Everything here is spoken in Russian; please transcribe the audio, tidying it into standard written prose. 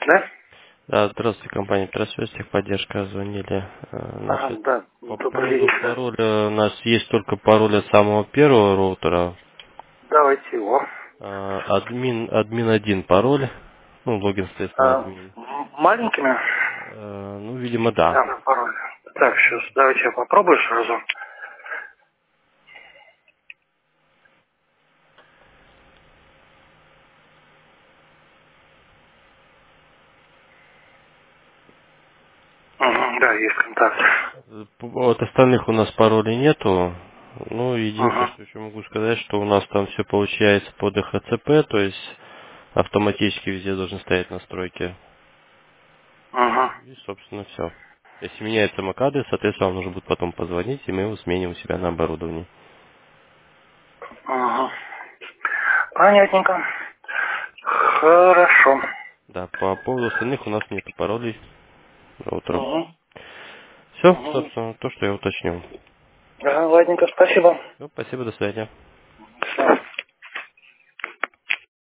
Да? Да, здравствуйте, компания Трасвест, техподдержка, звонили. Ага, Значит, да. по Добрый поводу вечер. пароля, у нас есть только пароль от самого первого роутера. Давайте его. Админ один пароль, ну, логин, соответственно, админ. Маленькими? Ну, видимо, да. Да, пароль. Так, сейчас давайте я попробую сразу. Угу, да, есть контакт. От остальных у нас паролей нету. Ну, единственное, Угу, что еще могу сказать, что у нас там все получается по DHCP, то есть автоматически везде должны стоять настройки. угу, И, собственно, все. Если меняется MAC-адрес, соответственно, вам нужно будет потом позвонить, и мы его сменим у себя на оборудовании. угу. Понятненько. Хорошо. Да, по поводу остальных у нас нету паролей роутеров. Угу, Все, угу. собственно, то, что я уточнил. Да, ладненько, спасибо. Все, спасибо, до свидания.